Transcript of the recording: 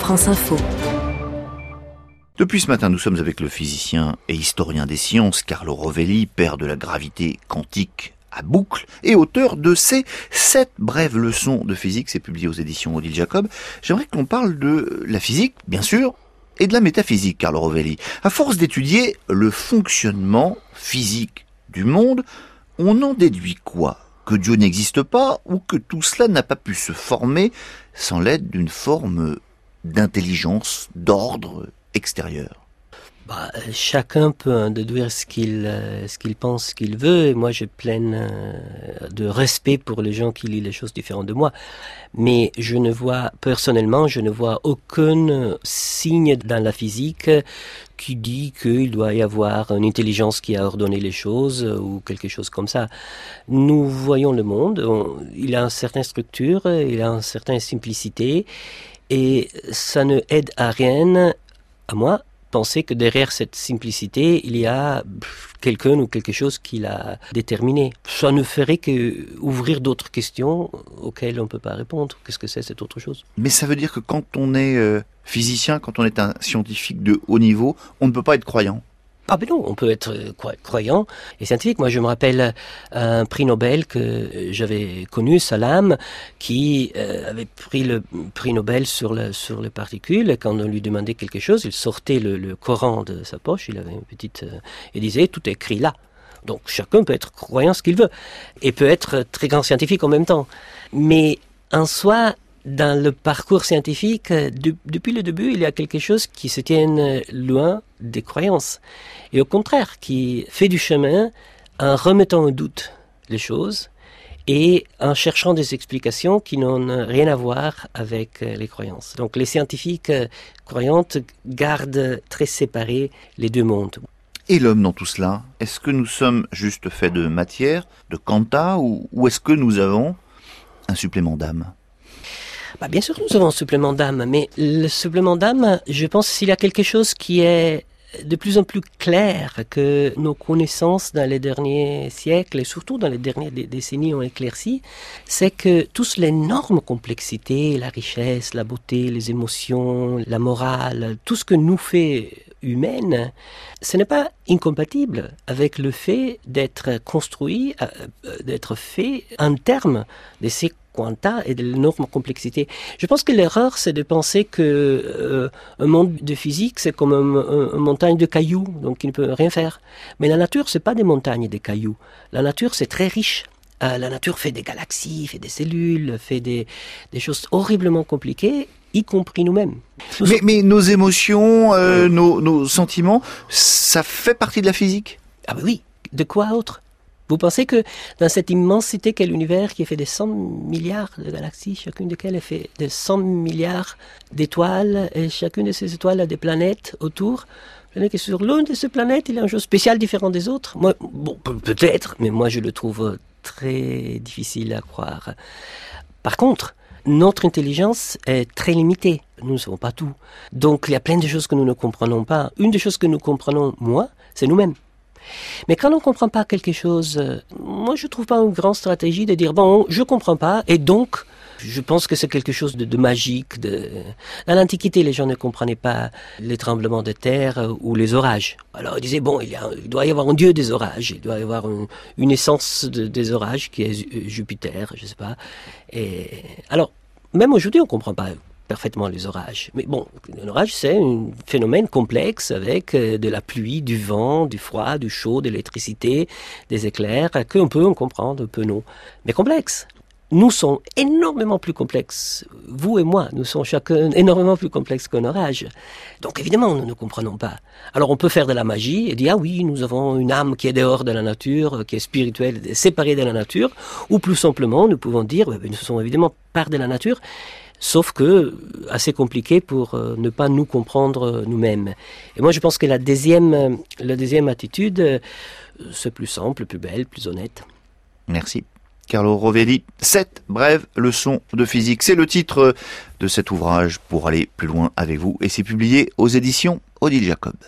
France Info. Depuis ce matin, nous sommes avec le physicien et historien des sciences Carlo Rovelli, père de la gravité quantique à boucle et auteur de ces 7 brèves leçons de physique. C'est publié aux éditions Odile Jacob. J'aimerais que l'on parle de la physique, bien sûr, et de la métaphysique, Carlo Rovelli. À force d'étudier le fonctionnement physique du monde, on en déduit quoi ? Que Dieu n'existe pas ou que tout cela n'a pas pu se former sans l'aide d'une forme d'intelligence, d'ordre extérieur? Chacun peut en déduire ce qu'il pense, ce qu'il veut. Et moi, j'ai plein de respect pour les gens qui lisent les choses différentes de moi. Mais personnellement, je ne vois aucun signe dans la physique qui dit qu'il doit y avoir une intelligence qui a ordonné les choses ou quelque chose comme ça. Nous voyons le monde, il a une certaine structure, il a une certaine simplicité, et ça ne aide à rien, à moi, penser que derrière cette simplicité, il y a quelqu'un ou quelque chose qui l'a déterminé. Ça ne ferait que ouvrir d'autres questions auxquelles on ne peut pas répondre. Qu'est-ce que c'est cette autre chose ? Mais ça veut dire que quand on est physicien, quand on est un scientifique de haut niveau, on ne peut pas être croyant. Ah ben non, on peut être croyant et scientifique. Moi, je me rappelle un prix Nobel que j'avais connu, Salam, qui avait pris le prix Nobel sur les particules. Et quand on lui demandait quelque chose, il sortait le Coran de sa poche, il avait une petite... et disait, tout est écrit là. Donc chacun peut être croyant ce qu'il veut et peut être très grand scientifique en même temps. Mais en soi... Dans le parcours scientifique, depuis le début, il y a quelque chose qui se tient loin des croyances. Et au contraire, qui fait du chemin en remettant en doute les choses et en cherchant des explications qui n'ont rien à voir avec les croyances. Donc les scientifiques croyantes gardent très séparés les deux mondes. Et l'homme dans tout cela, est-ce que nous sommes juste faits de matière, de quanta, ou est-ce que nous avons un supplément d'âme ? Bien sûr, nous avons un supplément d'âme, mais le supplément d'âme, je pense s'il y a quelque chose qui est de plus en plus clair que nos connaissances dans les derniers siècles et surtout dans les dernières décennies ont éclairci, c'est que toute l'énorme complexité, la richesse, la beauté, les émotions, la morale, tout ce que nous fait humaine, ce n'est pas incompatible avec le fait d'être construit, d'être fait en termes de ces quanta et de l'énorme complexité. Je pense que l'erreur, c'est de penser que un monde de physique, c'est comme une montagne de cailloux, donc il ne peut rien faire. Mais la nature, c'est pas des montagnes de cailloux. La nature, c'est très riche. La nature fait des galaxies, fait des cellules, fait des choses horriblement compliquées, y compris nous-mêmes. Mais nos émotions, nos sentiments, ça fait partie de la physique ? Ah ben oui, de quoi autre ? Vous pensez que dans cette immensité qu'est l'univers, qui est fait de 100 milliards de galaxies, chacune desquelles est fait de 100 milliards d'étoiles, et chacune de ces étoiles a des planètes autour, que sur l'une de ces planètes, il y a une chose spéciale différente des autres. Moi, peut-être, mais moi je le trouve très difficile à croire. Par contre, notre intelligence est très limitée. Nous ne savons pas tout. Donc il y a plein de choses que nous ne comprenons pas. Une des choses que nous comprenons, c'est nous-mêmes. Mais quand on ne comprend pas quelque chose, moi je ne trouve pas une grande stratégie de dire je ne comprends pas et donc je pense que c'est quelque chose de magique. Dans l'Antiquité, les gens ne comprenaient pas les tremblements de terre ou les orages. Alors ils disaient il doit y avoir un dieu des orages, il doit y avoir une essence des orages qui est Jupiter, je ne sais pas. Et alors même aujourd'hui on ne comprend pas parfaitement les orages. Mais l'orage, c'est un phénomène complexe avec de la pluie, du vent, du froid, du chaud, de l'électricité, des éclairs, qu'on peut comprendre, un peu non. Mais complexe. Nous sommes énormément plus complexes. Vous et moi, nous sommes chacun énormément plus complexes qu'un orage. Donc évidemment, nous ne comprenons pas. Alors on peut faire de la magie et dire, oui, nous avons une âme qui est dehors de la nature, qui est spirituelle, séparée de la nature. Ou plus simplement, nous pouvons dire, nous sommes évidemment part de la nature, sauf que assez compliqué pour ne pas nous comprendre nous-mêmes. Et moi, je pense que la deuxième attitude, c'est plus simple, plus belle, plus honnête. Merci. Carlo Rovelli, 7 brèves leçons de physique. C'est le titre de cet ouvrage pour aller plus loin avec vous et c'est publié aux éditions Odile Jacob.